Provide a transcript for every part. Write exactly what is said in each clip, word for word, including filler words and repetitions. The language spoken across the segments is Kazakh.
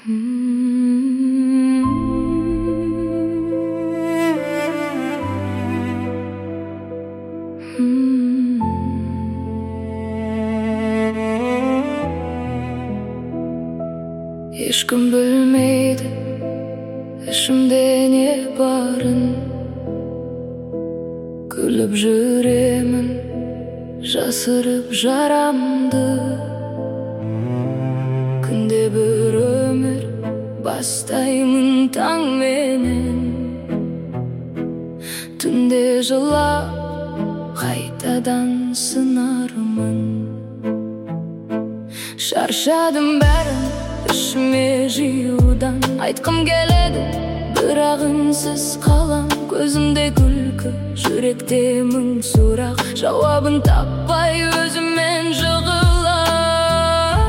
Ешкім білмейді ішімде не барын, күліп жүремін жасырып жарамды. Күнде бір өмір бастаймын таңменен, түнде жылап қайтадан сынармын. Шаршадым бәрін ішіме жиюдан, айтқым келеді бірақ үнсіз қалам. Көзімде күлкі, жүректе мың сұрақ, жауабын таппай өзіммен жығылам.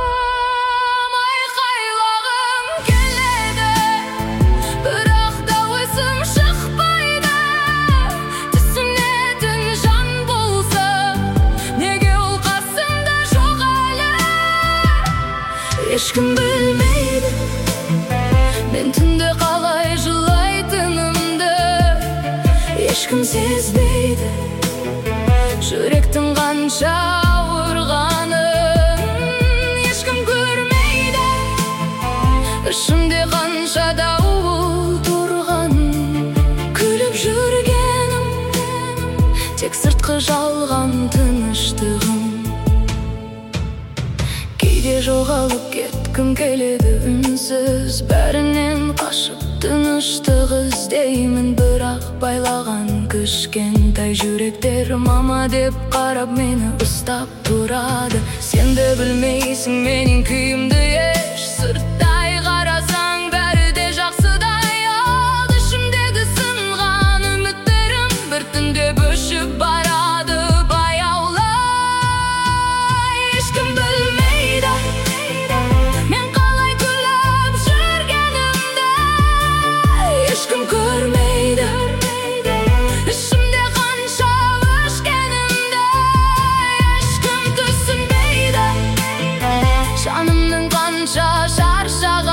Айқайлағым келеді, бірақ дауысым шықпайды. Түсінетін жан болса, неге ол қасымда жоқ әлі? Ешкім білмейді мен түнде қалай жылайтынымды, ешкім сезбейді жүректің қанша ауырғанын. Ешкім көрмейді ішімде қанша дауыл тұрғанын. Күліп жүргенім тек сыртқы жалған тыныштығым. Кейде жоғалып кеткім келеді үнсіз, бәрінен қашып тыныштық іздеймін. Бірақ байлаған кішкентай жүректер мама деп қарап мені ұстап тұрады. Сен де білмейсің менің күйімді еш, сырттай қарасаң бәрі де жақсыдай. Ал ішімдегі сынған үміттерім бір түнде бөшіп барады баяулай. Ешкім білмейді мен қалай күліп жүргенімді, ешкім көрмейді ішімде қанша өшкенімді. Ешкім түсінбейді жанымның қанша шаршаған